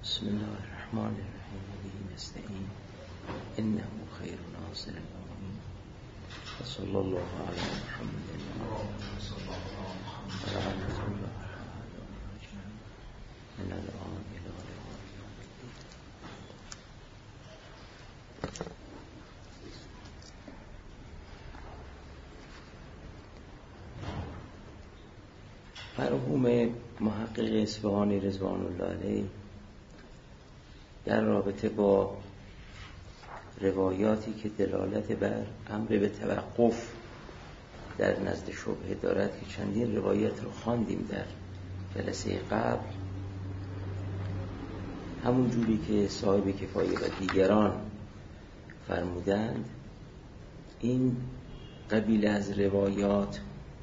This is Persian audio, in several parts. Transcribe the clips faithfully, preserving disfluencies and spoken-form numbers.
بسم الله الرحمن الرحیم و به نستعین انه خیر ناصر الامین و صلی الله علی محمد و علی رحمت الله من الان الى مرحوم محقق اصفهانی رضوان الله علیه در رابطه با روایاتی که دلالت بر امر به توقف در نزد شبهه دارد که چندین روایت رو خواندیم در جلسه قبل، همون جوری که صاحب کفایه و دیگران فرمودند، این قبیله از روایات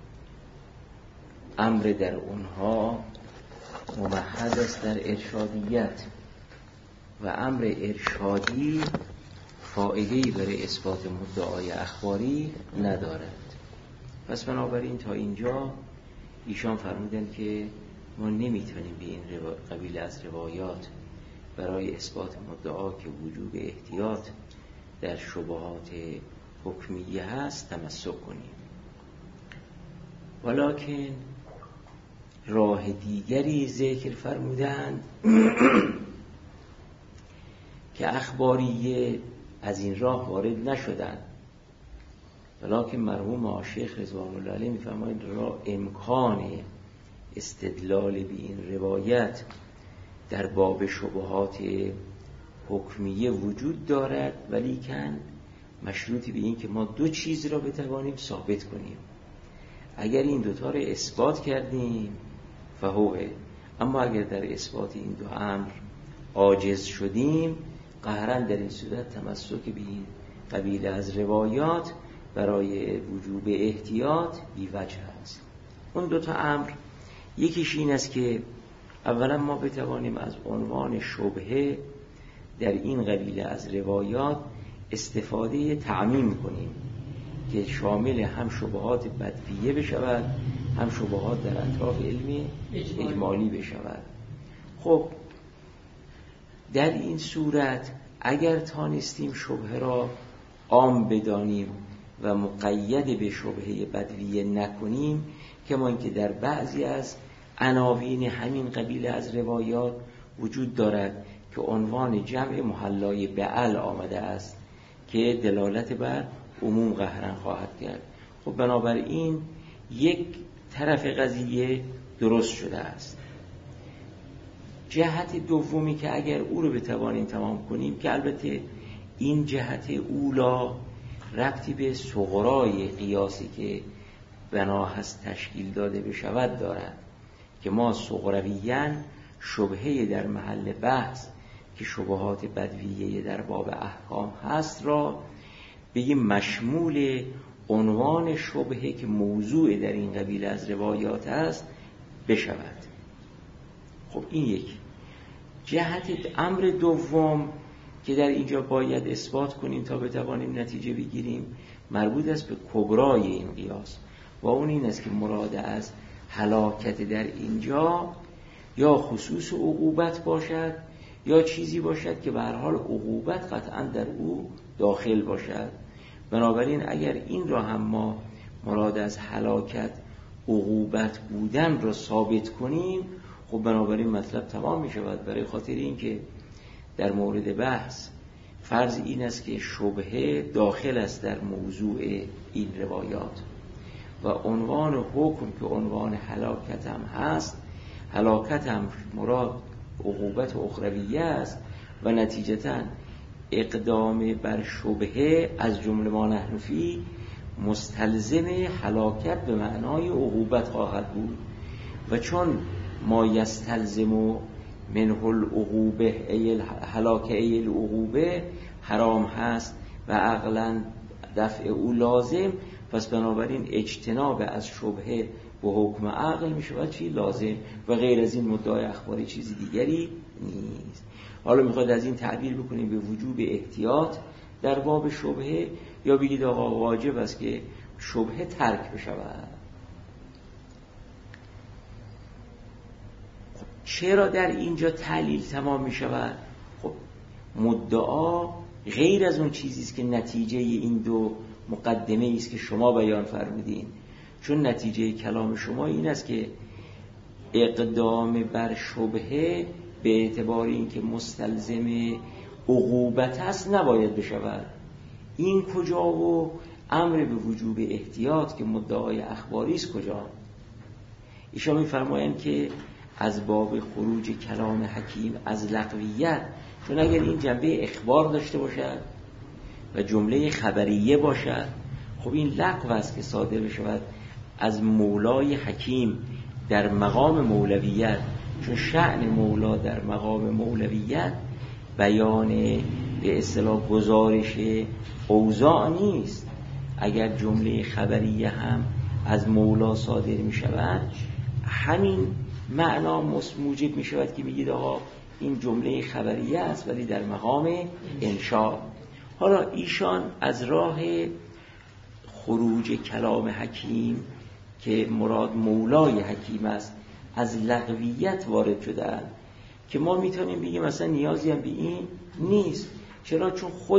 امر در اونها ممحض است در ارشادیت و امر ارشادی فائده‌ای برای اثبات مدعای اخباری ندارد. پس بنابراین تا اینجا ایشان فرمودند که ما نمیتونیم به این قبیله از روایات برای اثبات مدعا که وجوب احتیاط در شبهات حکمیه هست تمسک کنیم، ولکن راه دیگری ذکر فرمودند که اخباریه از این راه وارد نشدند، ولکن مرحوم شیخ رضوان الله علیه می‌فرمایند را امکان استدلال به این روایت در باب شبهات حکمیه وجود دارد، ولیکن مشروطی به این که ما دو چیز را بتوانیم ثابت کنیم. اگر این دوتا را اثبات کردیم فهوه، اما اگر در اثبات این دو امر عاجز شدیم، قهراً در این صورت تمسک به این قبیله از روایات برای وجوب احتیاط بی وجه است. اون دو تا امر، یکیش این است که اولا ما بتوانیم از عنوان شبهه در این قبیله از روایات استفاده تعمیم کنیم که شامل هم شبهات بدویه بشود، هم شبهات در اطراف علم اجمالی بشود. خب در این صورت اگر تانستیم شبهه را عام بدانیم و مقید به شبهه بدویه نکنیم، کما اینکه در بعضی از عناوین همین قبیله از روایات وجود دارد که عنوان جمع محلای بعل آمده است که دلالت بر عموم قهرن خواهد کرد. خب بنابراین یک طرف قضیه درست شده است. جهت دومی که اگر او رو بتوانیم تمام کنیم، که البته این جهت اولا ربطی به صغرای قیاسی که بنا هست تشکیل داده بشود دارد، که ما صغرویاً شبهه در محل بحث که شبهات بدویه در باب احکام هست را بگیم مشمول عنوان شبهه که موضوع در این قبیله از روایات است بشود. خب این یک جهت. امر دوم که در اینجا باید اثبات کنیم تا بتوانیم نتیجه بگیریم مربوط است به کبرای این قیاس، و اون این است که مراد از هلاکت در اینجا یا خصوص عقوبت باشد یا چیزی باشد که به هر حال عقوبت قطعا در او داخل باشد. بنابراین اگر این را هم ما مراد از هلاکت عقوبت بودن را ثابت کنیم، خب بنابراین مطلب تمام می شود، برای خاطر این که در مورد بحث فرض این است که شبهه داخل است در موضوع این روایات و عنوان حکم که عنوان هلاکت هم هست، هلاکت هم مراد عقوبت اخرویه است و نتیجتاً اقدام بر شبهه از جمله ما نحن فی مستلزم هلاکت به معنای عقوبت خواهد بود، و چون ما یستلزم منه العقوبه ای هلاکه ای العقوبه حرام هست و عقلا دفع او لازم، پس بنابراین اجتناب از شبهه به حکم عقل می شود چی لازم و غیر از این مدعای اخباری چیزی دیگری نیست. حالا میخواد از این تعبیر بکنیم به وجوب احتیاط در باب شبهه، یا بگید آقا واجب است که شبهه ترک بشود. چرا در اینجا تعلیل تمام می شود؟ خب مدعا غیر از اون چیزی است که نتیجه این دو مقدمه است که شما بیان فرمودین، چون نتیجه کلام شما این است که اقدام بر شبهه به اعتبار اینکه مستلزم عقوبت است نباید بشود. این کجا و امر به وجوب احتیاط که مدعای اخباری است کجا؟ ایشان می‌فرمایند که از باب خروج کلام حکیم از لغویت، چون اگر این جنبه اخبار داشته باشد و جمله خبریه باشد، خب این لغو است که صادر بشود از مولای حکیم در مقام مولویت، چون شأن مولا در مقام مولویت بیان به اصطلاح گزارش اوضاع نیست. اگر جمله خبریه هم از مولا صادر می شود، همین معنا موجب می شود که میگید آقا این جمله خبریه است ولی در مقام انشاء. حالا ایشان از راه خروج کلام حکیم که مراد مولای حکیم است از لغویت وارد شدن که ما میتونیم بگیم مثلا نیازی هم به این نیست. چرا؟ چون خود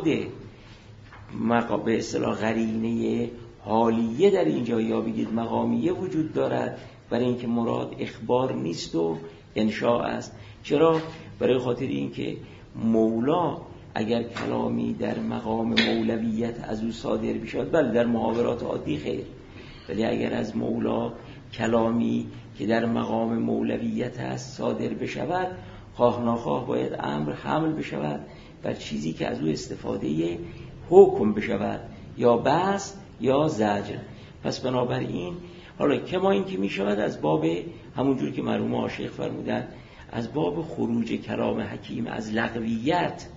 به اصطلاح قرینه حالیه در اینجا یا بگید مقامیه وجود دارد برای اینکه مراد اخبار نیست و انشاء است. چرا؟ برای خاطر اینکه مولا اگر کلامی در مقام مولویت از او صادر بشود، بله در محاورات عادی خیر، ولی اگر از مولا کلامی که در مقام مولویت است صادر بشود، خواه ناخواه باید امر حمل بشود بر چیزی که از او استفاده حکم بشود، یا بس یا زجر. پس بنابراین حالا که ما این که می شود از باب همونجور که مرحوم عاشق فرمودن از باب خروج کلام حکیم از لغویت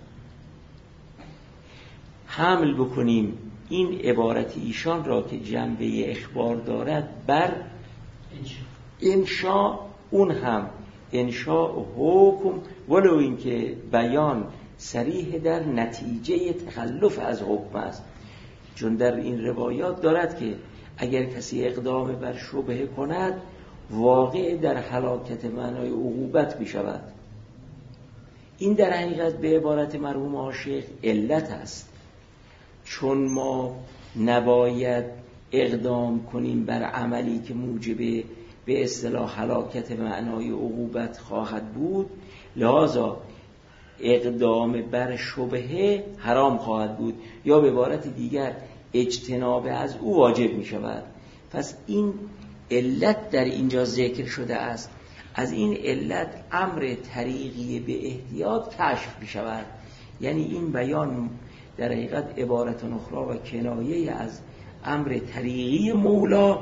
حمل بکنیم این عبارت ایشان را که جنبه اخبار دارد بر انشاء، اون هم انشاء حکم، ولو این که بیان صریح در نتیجه تخلف از حکم است. چون در این روایات دارد که اگر کسی اقدام بر شبهه کند واقع در هلاکت معنای عقوبت می شود. این در حقیقت به عبارت مرحوم عاشق علت است، چون ما نباید اقدام کنیم بر عملی که موجب به اصطلاح هلاکت معنای عقوبت خواهد بود، لذا اقدام بر شبهه حرام خواهد بود، یا به عبارت دیگر اجتناب از او واجب می شود. پس این علت در اینجا ذکر شده است. از این علت امر طریقی به احتیاط کشف می شود. یعنی این بیان در حقیقت عبارت اخرى و کنایه از امر طریقی مولا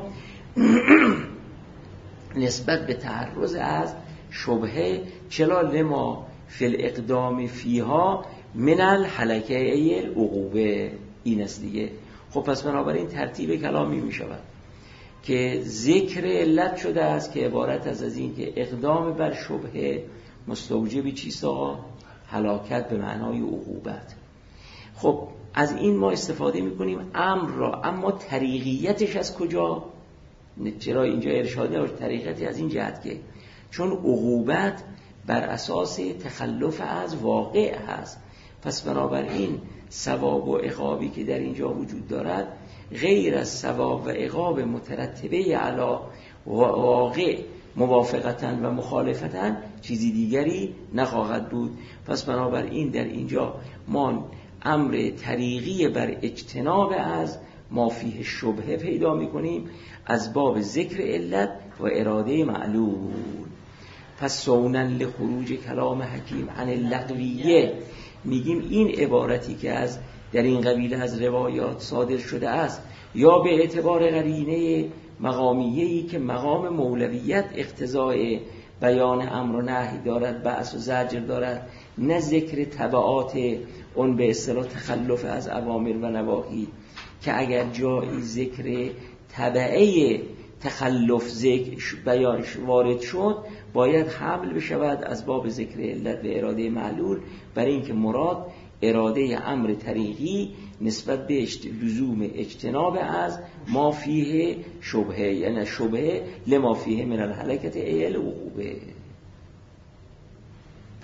نسبت به تعرض از شبهه، چلا لما فی الاقدام فیها من الحلکه العقوبه، این است دیگه. خب پس بنابراین ترتیب کلامی می شود که ذکر علت شده است که عبارت از از این که اقدام بر شبهه مستوجب چیست آقا؟ هلاکت به معنای عقوبت. خب از این ما استفاده می کنیم امر را، اما طریقیتش از کجا؟ چرا اینجا ارشاد نباشه طریقتی از این جهت که چون عقوبت بر اساس تخلف از واقع هست، پس بنابراین ثواب و عقابی که در اینجا وجود دارد غیر از ثواب و عقاب مترتبه علی واقع موافقتاً و مخالفتاً چیزی دیگری نخواهد بود. پس بنابراین در اینجا ما امر طریقی بر اجتناب از ما فیه شبهه پیدا می‌کنیم از باب ذکر علت و اراده معلول. پس سونن لخروج کلام حکیم عن اللغویه، میگیم این عبارتی که از در این قبیله از روایات صادر شده است، یا به اعتبار قرینه مقامیه‌ای که مقام مولویت اقتضای بیان امر و نهی دارد، بأس و زجر دارد، نه ذکر تبعات اون به اصطلاح تخلف از اوامر و نواهی، که اگر جایی ذکر تبعه تخلف ذکر بیانش وارد شد باید حمل بشود از باب ذکر علت و اراده معلول، برای اینکه مراد اراده امر طریقی نسبت به لزوم اجتناب از ما فیه شبهه، یعنی شبهه لما فیه من الحلکت ای العقوبه.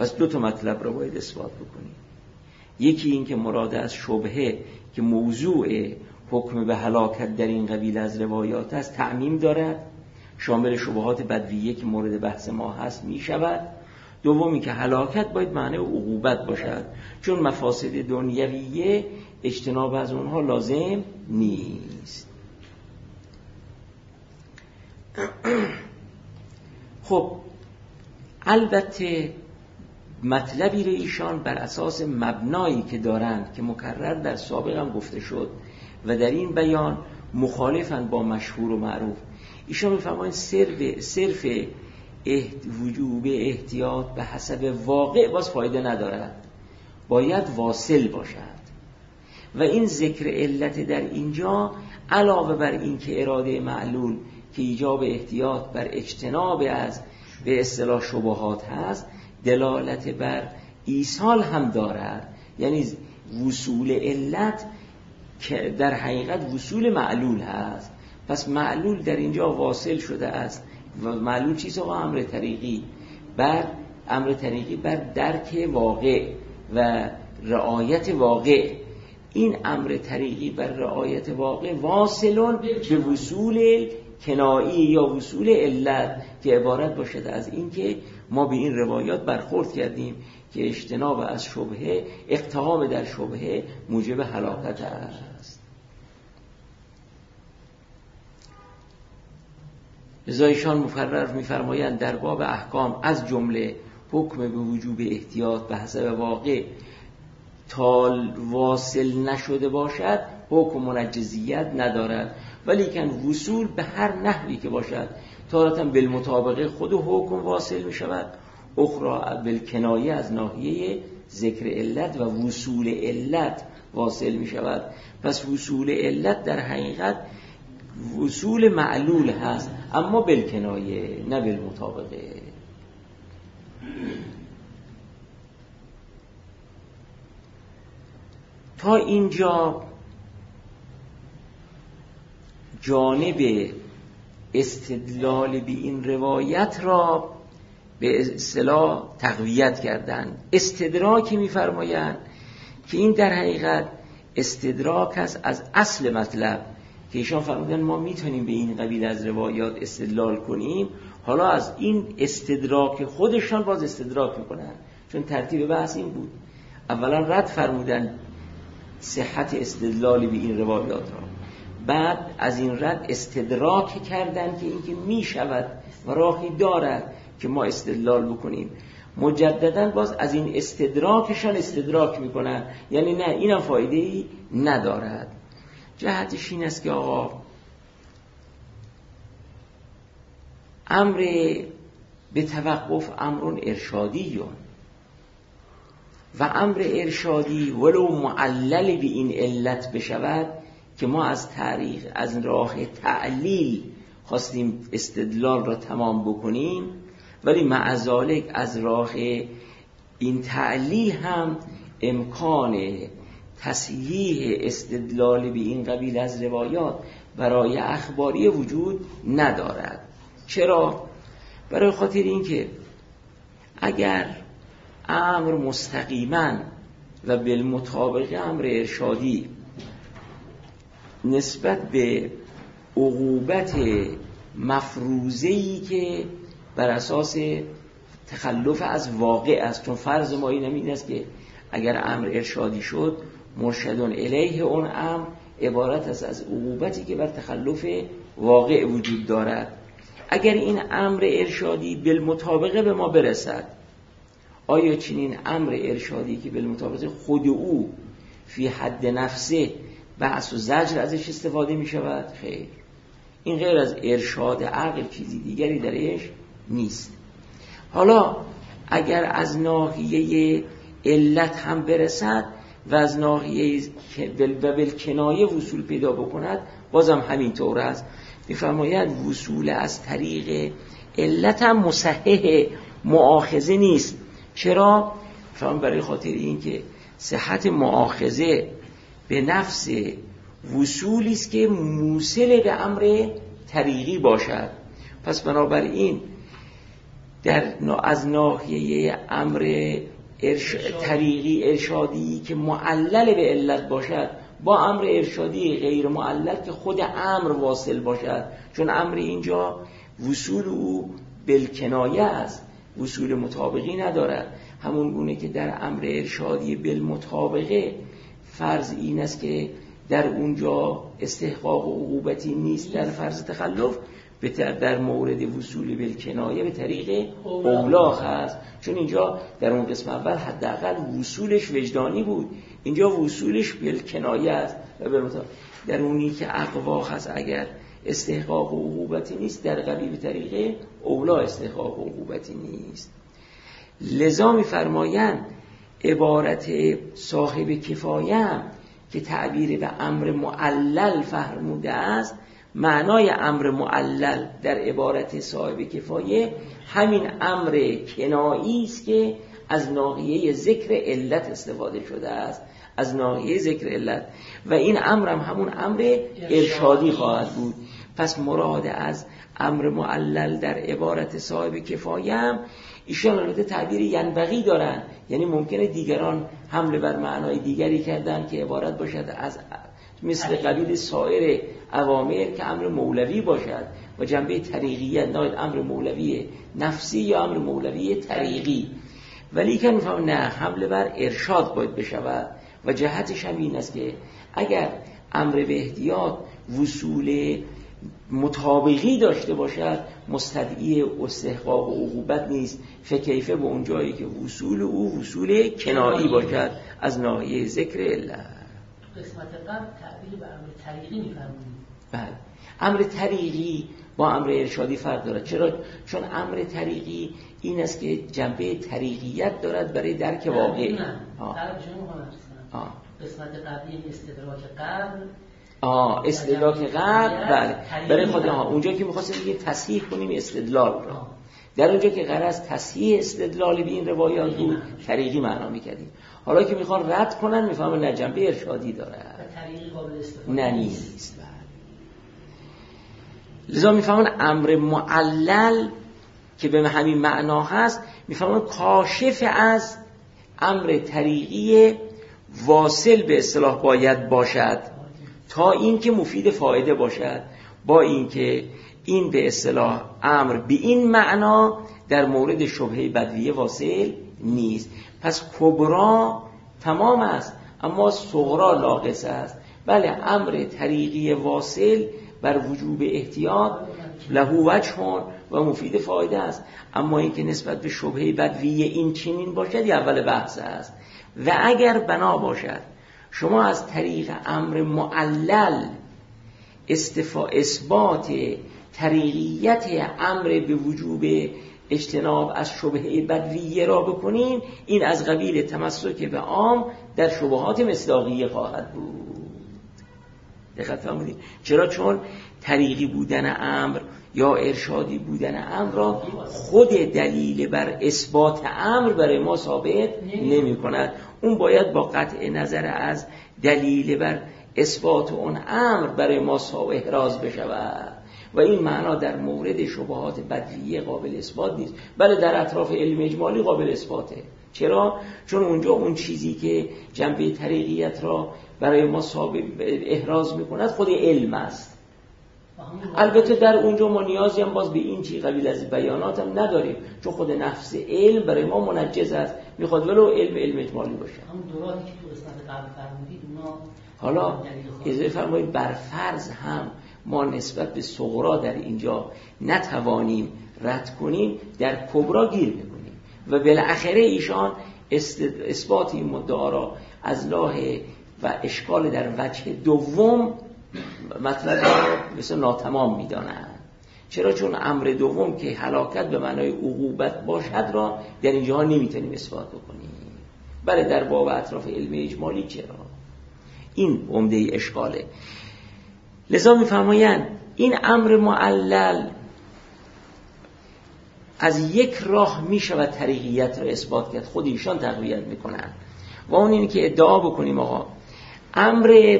پس دو تا مطلب رو باید اثبات بکنیم. یکی این که مراد از شبهه که موضوع حکم به هلاکت در این قبیل از روایات است تعمیم دارد، شامل شبهات بدویه که مورد بحث ما هست می شود. دومی که هلاکت باید معنی عقوبت باشد، چون مفاسد دنیویه اجتناب از اونها لازم نیست. خب البته مطلبی رو ایشان بر اساس مبنایی که دارند که مکرر در سابق هم گفته شد و در این بیان مخالفن با مشهور و معروف. ایشان می‌فرمایند صرف صرف احت... وجوب احتیاط به حسب واقع باز فایده ندارد، باید واصل باشد. و این ذکر علت در اینجا علاوه بر این که اراده معلول که ایجاب احتیاط بر اجتناب از به اصطلاح شبهات هست، دلالت بر ایصال هم دارد، یعنی وصول علت که در حقیقت وصول معلول هست. پس معلول در اینجا واصل شده است و معلول چیز آقا امر طریقی بر امر طریقی بر درک واقع و رعایت واقع. این امر طریقی بر رعایت واقع واصلون به وصول کنایی یا وصول علت که عبارت باشد از این که ما به این روایات برخورد کردیم که اجتناب از شبهه، اقتحام در شبهه موجب هلاکت است. لذا ایشان مفرر می‌فرمایند در باب احکام از جمله حکم به وجوب احتیاط به حسب واقع تا واصل نشده باشد حکم منجزیت ندارد، ولیکن وصول به هر نحوی که باشد تارة بالمطابقه خود حکم واصل می شود، اخرى بالکنایه از ناحیه ذکر علت و وصول علت واصل می شود. پس وصول علت در حقیقت وصول معلول هست، اما بالکنایه نه بالمطابقه. تا اینجا جانب استدلال به این روایت را به اصطلاح تقویت کردند. استدراکی می‌فرمایند که این در حقیقت استدراک است از اصل مطلب که ایشان فرمودن ما میتونیم به این قبیل از روایات استدلال کنیم. حالا از این استدراک خودشان باز استدراک میکنن، چون ترتیب بحث این بود. اولا رد فرمودن صحت استدلال به این روایات را، بعد از این رد استدراک کردن که این که می شود و راهی دارد که ما استدلال بکنیم. مجددا باز از این استدراکشان استدراک میکنن، یعنی نه اینم فایده‌ای ندارد. جهتش این است که آقا امر به توقف امر ارشادیون و امر ارشادی ولو معلل به این علت بشود که ما از طریق از راه تعلیل خواستیم استدلال را تمام بکنیم، ولی مع ذالک از راه این تعلیل هم امکان تصحیح استدلال به این قبیل از روایات برای اخباری وجود ندارد. چرا؟ برای خاطر این که اگر امر مستقیما و بالمطابق امر ارشادی نسبت به عقوبت مفروضه‌ای که بر اساس تخلف از واقع است، چون فرض ما این است که اگر امر ارشادی شد مرشدون الیه اون امر عبارت است از عقوبتی که بر تخلف واقع وجود دارد. اگر این امر ارشادی بالمطابقه به ما برسد، آیا چنین امر ارشادی که بالمطابقه خود او فی حد نفسه بحث و زجر ازش استفاده می شود؟ خیر، این غیر از ارشاد عقل چیزی دیگری درش نیست. حالا اگر از ناحیه علت هم برسد و از ناحیه بالکنایه وصول پیدا بکند، بازم همین طور است. می‌فرماید وصول از طریق علت هم مصحح مؤاخذه نیست. چرا؟ فهم برای خاطر این که صحت مؤاخذه به نفس وصولی است که موصل به امر طریقی باشد. پس بنابراین در از ناحیه امر ارش... طریقی ارشادی که معلل به علت باشد با امر ارشادی غیر معلل که خود امر واصل باشد، چون امر اینجا وصول او بالکنایه است، وصول مطابقی ندارد. همون گونه که در امر ارشادی بالمطابقه فرض این است که در اونجا استحقاق و عقوبتی نیست در فرض تخلف، در مورد وصول بالکنایه به طریق اولاغ هست، چون اینجا در اون قسم اول حداقل وصولش وجدانی بود، اینجا وصولش بالکنایه است. در اونی که اقوا هست اگر استحقاق و عقوبتی نیست، در قوی به طریق اولا استحقاق و عقوبتی نیست. لذا می‌فرمایند عبارت صاحب کفایه که تعبیر به امر معلل فرموده است، معنای امر معلل در عبارت صاحب کفایه همین امر کنایی است که از ناحیه ذکر علت استفاده شده است، از ناحیه ذکر علت، و این امر هم همون امر ارشادی خواهد بود. پس مراد از امر معلل در عبارت صاحب کفایه هم ایشان البته تعبیر ینبغی دارن، یعنی ممکنه دیگران حمله بر معنای دیگری کردن که عبارت باشد از مثل قبیل سایر اوامر که امر مولوی باشد و جنبه طریقیت، نه امر مولوی نفسی یا امر مولوی طریقی، ولی که میفهم نه، حمله بر ارشاد باید بشود و جهتش هم این است که اگر امر به احتیاط وصول مطابقی داشته باشد مستدعی استحقاق و عقوبت نیست، فکیفه به اون جایی که وصول او وصول کنایی باشد از ناحیه ذکر علت. قسمت قبل تعبیر به امر طریقی می‌فرمایید. بله، امر طریقی با امر ارشادی فرق دارد. چرا؟ چون امر طریقی این است که جنبه طریقیت دارد برای درک واقعی. نه، طرف شما هم قسمت قبلی استدراک قبل آه استدلاک قبل، بله، برای خود ها اونجا که می‌خواستیم بگیم تصحیح کنیم استدلال را، در اونجا که غرض تصحیح استدلال به این روایات بود طریقی معنا می‌کردیم. حالا که می‌خوان رد کنن می‌فهمن نه، جنبه ارشادی داره، طریقی قابل استفاده نه نیست. بله. لذا می‌فهمن امر معلل که به همین معنا هست می‌فهمن کاشف از امر طریقی واصل به اصطلاح باید باشد تا این که مفید فایده باشد، با این که این به اصطلاح امر به این معنا در مورد شبهه بدویه واصل نیست. پس کبرا تمام است اما صغرا ناقص است. بله، امر طریقی واصل بر وجوب احتیاط لهو وجه و مفید فایده است، اما این که نسبت به شبهه بدویه این چنین باشد یا اول بحث است. و اگر بنا باشد شما از طریق امر معلل استفا اثبات طریقیت امر به وجوب اجتناب از شبهه بدویه را بکنین، این از قبیل تمسک به عام در شبهات مصداقیه خواهد بود. دقت فرمودید؟ چرا؟ چون طریقی بودن امر یا ارشادی بودن امر را خود دلیل بر اثبات امر برای ما ثابت نمی کند. اون باید با قطع نظر از دلیل بر اثبات اون امر برای ما احراز بشود و این معنا در مورد شبهات بدیهی قابل اثبات نیست، بله در اطراف علم اجمالی قابل اثباته. چرا؟ چون اونجا اون چیزی که جنبه طریقیت را برای ما ثابت احراز میکند خود علم است. البته در اونجا ما نیازی هم باز به این چی قبیل از بیانات هم نداریم، چون خود نفس علم برای ما منجز است، میخواد ولو علم علم اجمالی باشه. همون دوراتی که تو قسمت قبل فرمودید اونا حالا اجازه فرمایید بر فرض هم ما نسبت به صغرا در اینجا نتوانیم رد کنیم، در کبرا گیر میکنیم و بالاخره ایشان اثبات این مدعا را از لاه و اشکال در وجه دوم مطلب را مثل ناتمام میدانند. چرا؟ چون امر دوم که هلاکت به معنای عقوبت باشد را در اینجا نمیتونیم اثبات بکنیم، بله در باب اطراف علم اجمالی چرا؟ این عمده اشکاله. لذا میفرمایند این امر معلل از یک راه میشود طریقیت را اثبات کرد، خود ایشان تقویت میکنن و اون اینه که ادعا بکنیم آقا امر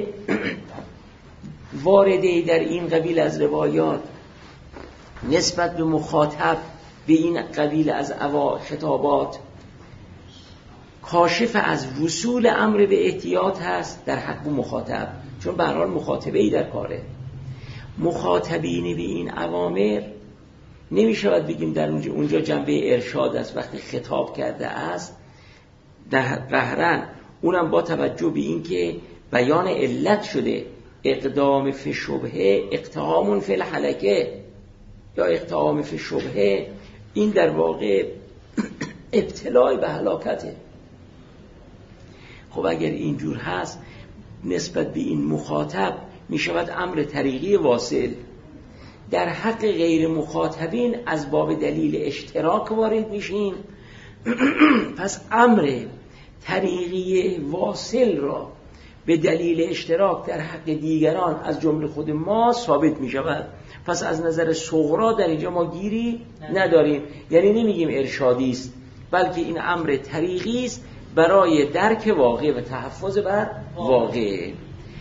وارده در این قبیل از روایات نسبت به مخاطب به این قبیل از اوا خطابات کاشف از وصول امر به احتیاط هست در حق مخاطب، چون به هر حال مخاطبه ای در کاره. مخاطبین به این اوامر نمی شود بگیم در اونجا, اونجا جنبه ارشاد است وقتی خطاب کرده است قهرن، اونم با توجه به این که بیان علت شده. اقدام فی شبهه اقتحام فی الحلکه یا اقتحام فی شبهه، این در واقع ابتلاع به هلاکته. خب اگر اینجور هست نسبت به این مخاطب می شود امر طریقی واصل. در حق غیر مخاطبین از باب دلیل اشتراک وارد میشیم. پس امر طریقی واصل را به دلیل اشتراک در حق دیگران از جمله خود ما ثابت می شود. پس از نظر صغرا در اینجا ما گیری نداریم، یعنی نمیگیم ارشادی است، بلکه این امر طریقی است برای درک واقع و تحفظ بر واقع.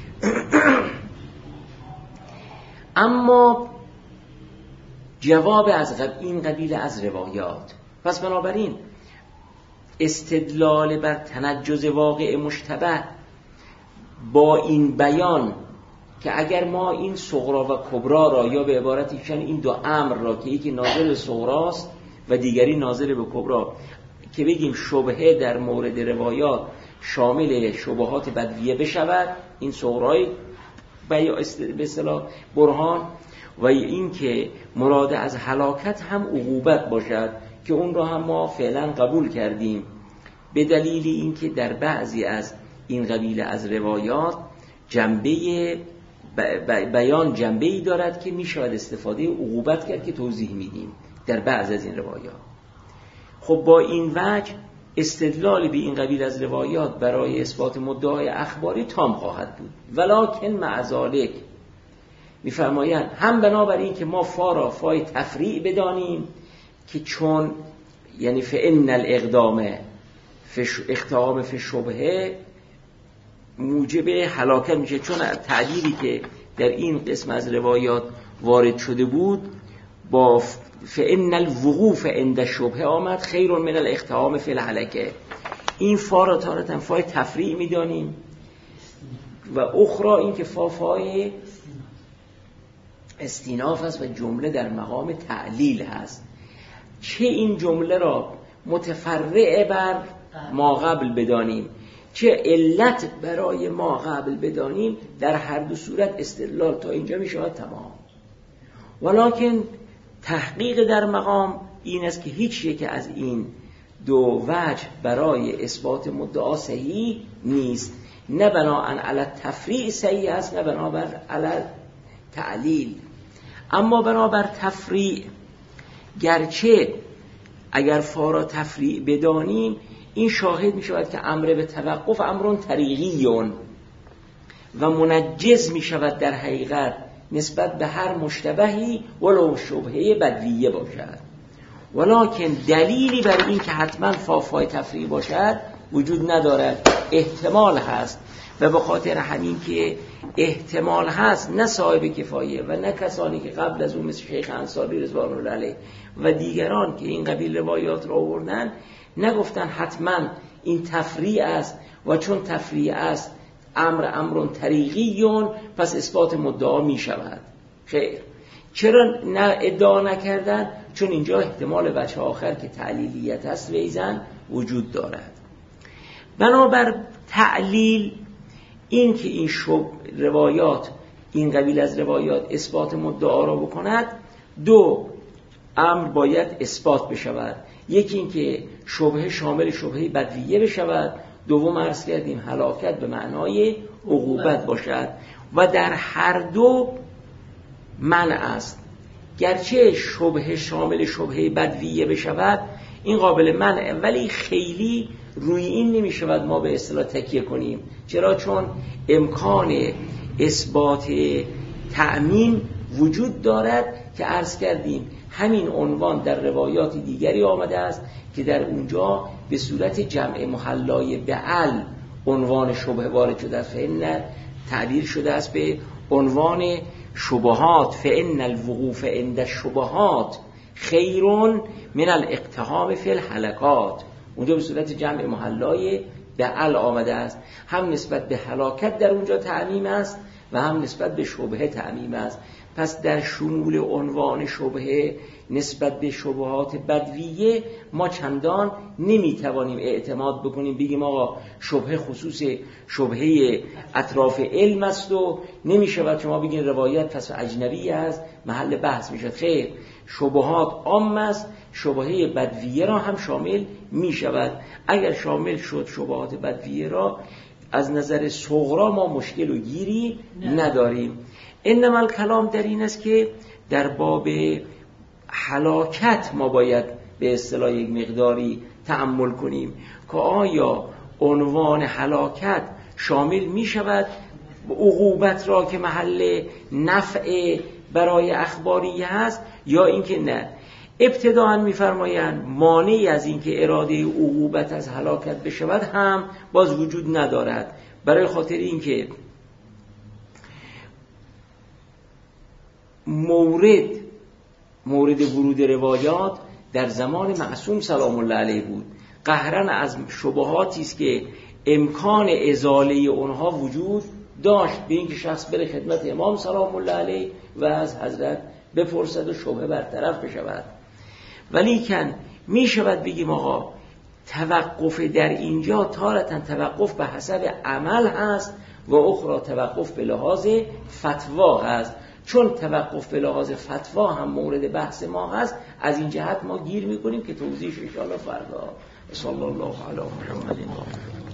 اما جواب از این قبیل از روایات، پس بنابراین استدلال بر تنجز واقع مشتبه با این بیان که اگر ما این صغرا و کبرا را، یا به عبارتی که این دو امر را که یکی ناظر به صغراست و دیگری ناظر به کبرا، که بگیم شبهه در مورد روایات شامل شبهات بدویه بشود، این صغرای به اصطلاح برهان، و این که مراد از هلاکت هم عقوبت باشد که اون را هم ما فعلا قبول کردیم، به دلیل اینکه در بعضی از این قبیل از روایات جنبه بیان جنبه‌ای دارد که می شود استفاده عقوبت کرد که توضیح میدیم در بعض از این روایات. خب با این وجه استدلال به این قبیل از روایات برای اثبات مدعای اخباری تام خواهد بود. ولکن مع ذالک می‌فرمایند هم بنابراین این که ما فا را فای تفریع بدانیم که چون یعنی فإن الاقدام اقتحام فی شبهه موجب هلاکت میشه، چون تعبیری که در این قسم از روایات وارد شده بود با فإن الوقوف عند شبهه آمد خیر من الاقتحام فی الهلکه. این فا را تارتاً فای تفریع میدانیم و اخرى این که فا فای استیناف است و جمله در مقام تعلیل هست. چه این جمله را متفرع بر ما قبل بدانیم چه علت برای ما قبل بدانیم، در هر دو صورت استدلال تا اینجا می شود تمام. ولکن تحقیق در مقام این است که هیچ یک از این دو وجه برای اثبات مدعا صحیح نیست، نه بناءً علی تفریع صحیح است نه بنابر علی تعلیل. اما بنابر تفریع، گرچه اگر فارا تفریع بدانیم این شاهد می شود که امر به توقف امرون طریقیون و منجز می شود در حقیقت نسبت به هر مشتبهی ولو شبهه بدویه باشد. ولکن دلیلی بر این که حتما فافای تفریع باشد وجود ندارد، احتمال هست، و به خاطر همین که احتمال هست نه صاحب کفایه و نه کسانی که قبل از اون مثل شیخ انصاری رضوان الله علیه و دیگران که این قبیل روایات را آوردن نگفتن حتما این تفریع است و چون تفریع است امر امرون طریقیون پس اثبات مدعا می شود. خیر، چرا نه ادعا نکردن؟ چون اینجا احتمال وجه آخر که تعلیلیت است ویزن وجود دارد. بنابر تعلیل این که این شب روایات این قبیل از روایات اثبات مدعا را بکند، دو امر باید اثبات بشود. یکی این که شبهه شامل شبهه بدویه بشود، دوم عرض کردیم هلاکت به معنای عقوبت باشد و در هر دو منع است. گرچه شبهه شامل شبهه بدویه بشود این قابل منع، ولی خیلی روی این نمی شود ما به اصطلاح تکیه کنیم. چرا؟ چون امکان اثبات تأمین وجود دارد که عرض کردیم همین عنوان در روایات دیگری آمده است که در اونجا به صورت جمع محلای بعل عنوان شبهه وارد شده است، فإن تعبیر شده است به عنوان شبهات، فإن الوقوف عند الشبهات خیرون من الاقتحام فی الحلقات. اونجا به صورت جمع محلای دعل آمده است، هم نسبت به هلاکت در اونجا تعمیم است و هم نسبت به شبهه تعمیم است. پس در شمول عنوان شبهه نسبت به شبهات بدویه ما چندان نمیتوانیم اعتماد بکنیم بگیم آقا شبهه خصوص شبهه اطراف علم است و نمیشود شما بگین روایت پس اجنبی است محل بحث میشد. خیر، شبهات عام است، شبهه بدویه را هم شامل میشود. اگر شامل شد شبهات بدویه را از نظر صغرا ما مشکل و گیری نداریم. انما الکلام در این است که در باب هلاکت ما باید به اصطلاح یک مقداری تأمل کنیم که آیا عنوان هلاکت شامل می شود عقوبت را که محل نفع برای اخباری هست یا اینکه نه. ابتداءً می‌فرمایند مانعی از اینکه اراده عقوبت از هلاکت بشود هم باز وجود ندارد، برای خاطر اینکه مورد مورد ورود روایات در زمان معصوم سلام الله علیه بود، قهرن از شبهاتی است که امکان ازاله اونها وجود داشت، به اینکه شخص بره خدمت امام سلام الله علیه و از حضرت بپرسد و شبهه برطرف بشود. ولیکن می شود بگیم آقا توقف در اینجا تارتاً توقف به حسب عمل هست و اخرى توقف به لحاظ فتوا هست. چون توقف به لحاظ فتوا هم مورد بحث ما هست، از این جهت ما گیر میکنیم که توضیحش ان شاء الله فردا. صلی الله علی محمد.